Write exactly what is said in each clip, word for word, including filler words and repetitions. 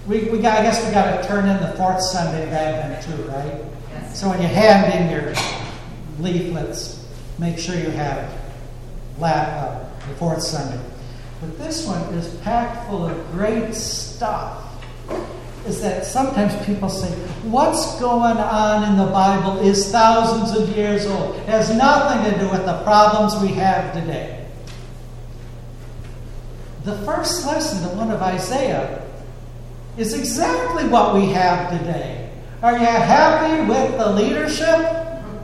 We, we got, I guess we got to turn in the fourth Sunday of Advent too, right? Yes. So when you hand in your leaflets, make sure you have uh, the fourth Sunday. But this one is packed full of great stuff. Is that sometimes people say, what's going on in the Bible is thousands of years old. It has nothing to do with the problems we have today. The first lesson, the one of Isaiah, is exactly what we have today. Are you happy with the leadership?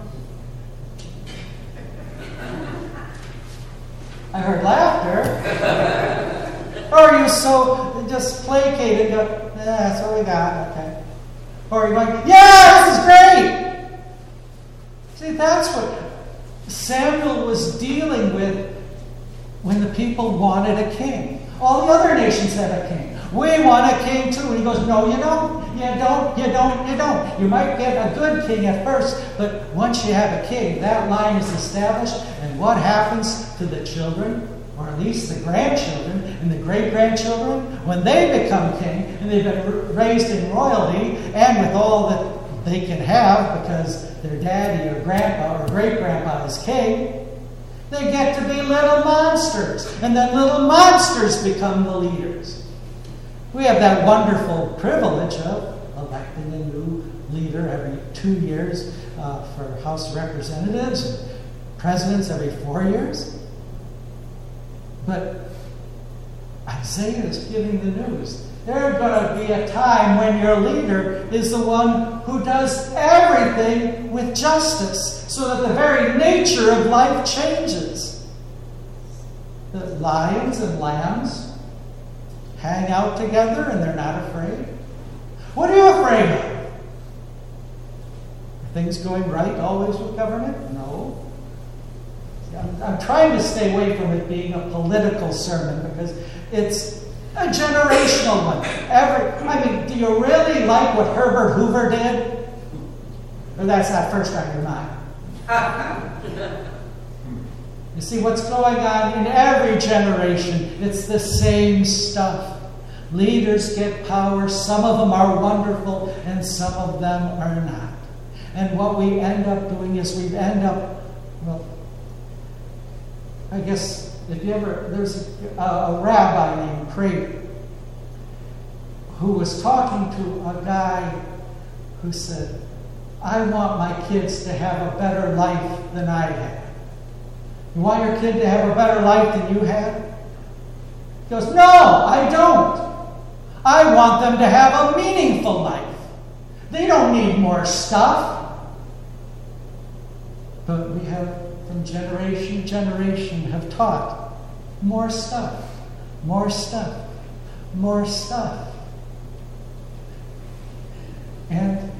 I heard laughter. Or are you so just placated? You go, yeah, that's what we got. Okay. Or are you going, yeah, this is great. See, that's what Samuel was dealing with when the people wanted a king. All the other nations had a king. We want a king too. And he goes, no, you don't. You don't. You don't. You don't. You might get a good king at first, but once you have a king, that line is established. And what happens to the children? Or at least the grandchildren and the great-grandchildren, when they become king and they've been raised in royalty and with all that they can have because their daddy or grandpa or great-grandpa is king, they get to be little monsters. And then little monsters become the leaders. We have that wonderful privilege of electing a new leader every two years uh, for House of Representatives, and presidents every four years. But Isaiah is giving the news. There's going to be a time when your leader is the one who does everything with justice, so that the very nature of life changes. The lions and lambs hang out together and they're not afraid. What are you afraid of? Are things going right always with government? No. I'm, I'm trying to stay away from it being a political sermon because it's a generational one. Every, I mean, do you really like what Herbert Hoover did? Or that's not first on your mind? You see what's going on in every generation. It's the same stuff. Leaders get power. Some of them are wonderful and some of them are not. And what we end up doing is we end up, well, I guess if you ever, there's a, a rabbi named Prager who was talking to a guy who said, I want my kids to have a better life than I had. You want your kid to have a better life than you had? He goes, no, I don't. I want them to have a meaningful life. They don't need more stuff. But we have, from generation to generation, have taught more stuff, more stuff, more stuff. And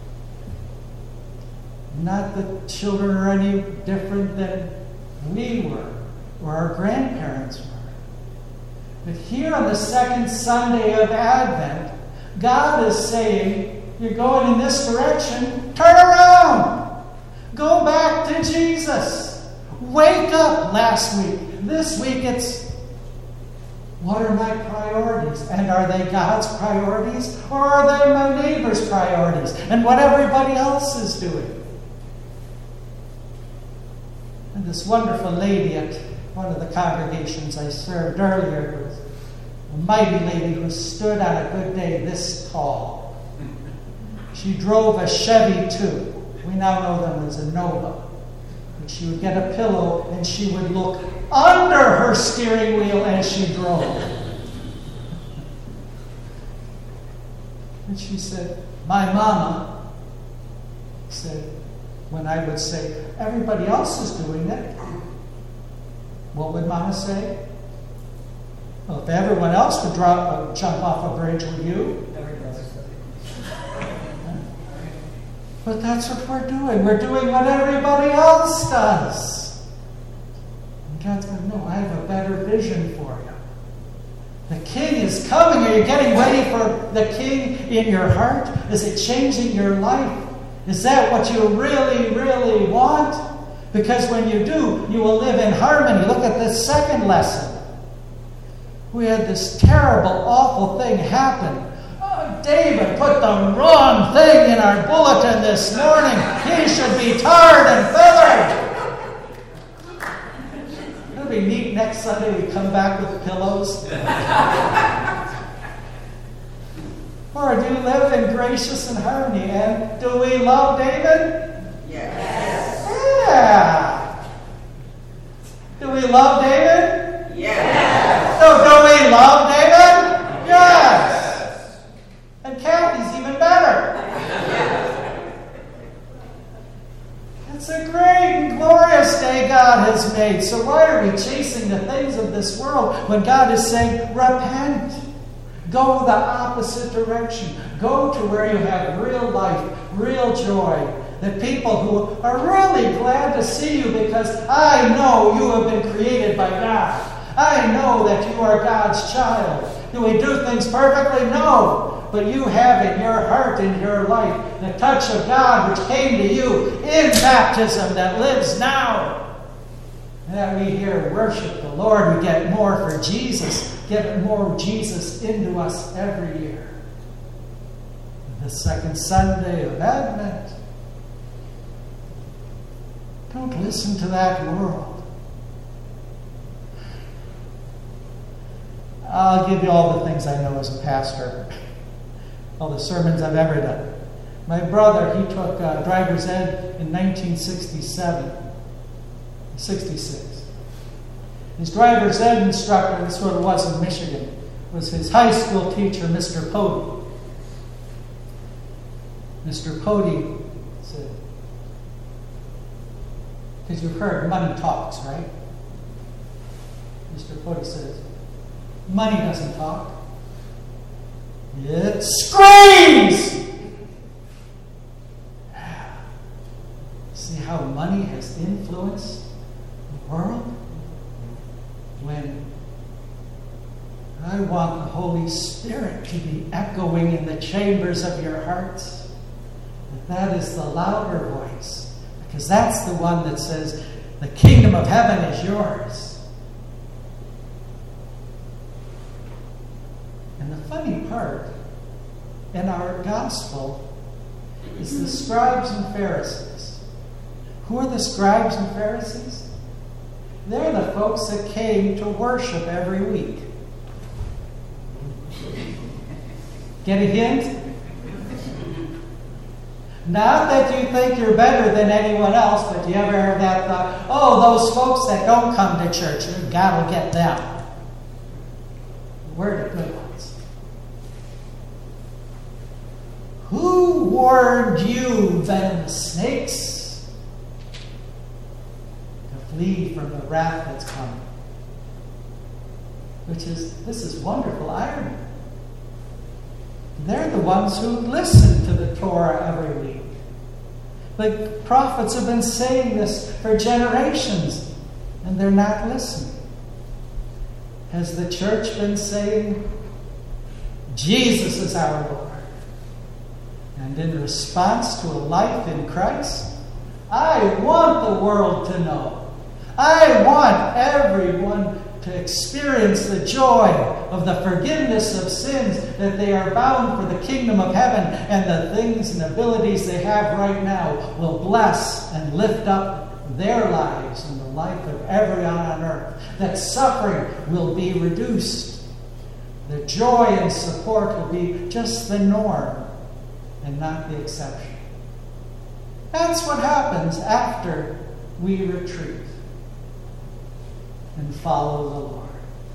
not that children are any different than we were or our grandparents were. But here on the second Sunday of Advent, God is saying, you're going in this direction, turn around. Go back to Jesus. Wake up last week. This week it's, what are my priorities? And are they God's priorities? Or are they my neighbor's priorities? And what everybody else is doing? And this wonderful lady at one of the congregations I served earlier was a mighty lady who stood on a good day this tall. She drove a Chevy too. We now know them as a Nova. And she would get a pillow and she would look under her steering wheel as she drove. And she said, my mama said, when I would say, everybody else is doing it, what would Mama say? Well, if everyone else would drop, uh, jump off a bridge, would you? But that's what we're doing. We're doing what everybody else does. And God's going, no, I have a better vision for you. The king is coming. Are you getting ready for the king in your heart? Is it changing your life? Is that what you really, really want? Because when you do, you will live in harmony. Look at this second lesson. We had this terrible, awful thing happen David put the wrong thing in our bulletin this morning. He should be tarred and feathered. It'll be neat next Sunday we come back with pillows. Or do you live in gracious and harmony? And do we love David? Yes. Yeah. Do we love David? Yes. So do we love David? Yes. And Kathy's even better. It's a great and glorious day God has made. So why are we chasing the things of this world when God is saying, repent? Go the opposite direction. Go to where you have real life, real joy. The people who are really glad to see you because I know you have been created by God. I know that you are God's child. Do we do things perfectly? No. But you have in your heart, in your life, the touch of God which came to you in baptism that lives now. That we here worship the Lord. We get more for Jesus. Get more Jesus into us every year. The second Sunday of Advent. Don't listen to that world. I'll give you all the things I know as a pastor. All the sermons I've ever done. My brother, he took uh, driver's ed in nineteen sixty-seven. sixty-six. His driver's ed instructor, that's what it was in Michigan, was his high school teacher, Mister Pody. Mister Pody said, because you've heard money talks, right? Mister Pody says, money doesn't talk. It screams! See how money has influenced the world? When I want the Holy Spirit to be echoing in the chambers of your hearts, that is the louder voice, because that's the one that says, the kingdom of heaven is yours. And the funny part in our gospel is the scribes and Pharisees. Who are the scribes and Pharisees? They're the folks that came to worship every week. Get a hint? Not that you think you're better than anyone else, but you ever heard that thought, oh, those folks that don't come to church, God will get them. We're the good ones. Who warned you, venomous snakes? Flee from the wrath that's coming. Which is, this is wonderful irony. They're the ones who listen to the Torah every week. The prophets have been saying this for generations, and they're not listening. Has the church been saying, Jesus is our Lord? And in response to a life in Christ, I want the world to know. I want everyone to experience the joy of the forgiveness of sins, that they are bound for the kingdom of heaven, and the things and abilities they have right now will bless and lift up their lives and the life of everyone on earth. That suffering will be reduced. The joy and support will be just the norm and not the exception. That's what happens after we retreat and follow the Lord.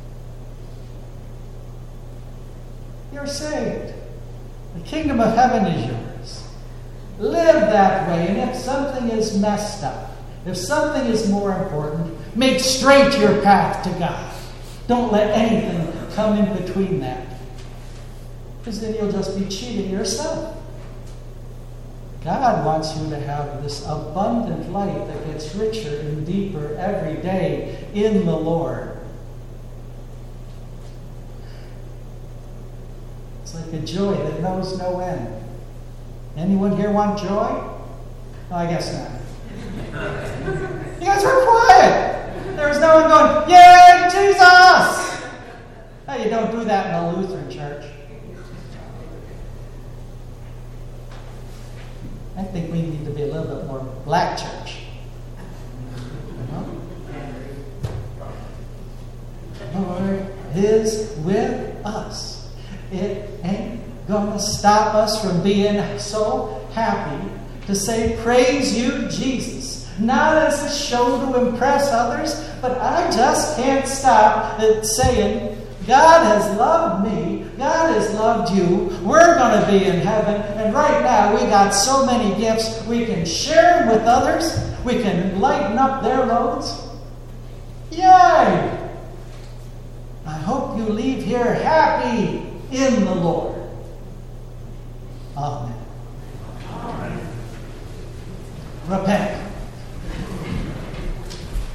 You're saved. The kingdom of heaven is yours. Live that way, and if something is messed up, if something is more important, make straight your path to God. Don't let anything come in between that, because then you'll just be cheating yourself. God wants you to have this abundant life that gets richer and deeper every day in the Lord. It's like a joy that knows no end. Anyone here want joy? Oh, I guess not. You guys were quiet. There was no one going, yay, Jesus! No, you don't do that in a Lutheran church. I think we need to be a little bit more black church. You know? The Lord is with us. It ain't going to stop us from being so happy to say, praise you, Jesus. Not as a show to impress others, but I just can't stop at saying, God has loved me. God has loved you. We're going to be in heaven. And right now, we got so many gifts. We can share them with others. We can lighten up their loads. Yay! I hope you leave here happy in the Lord.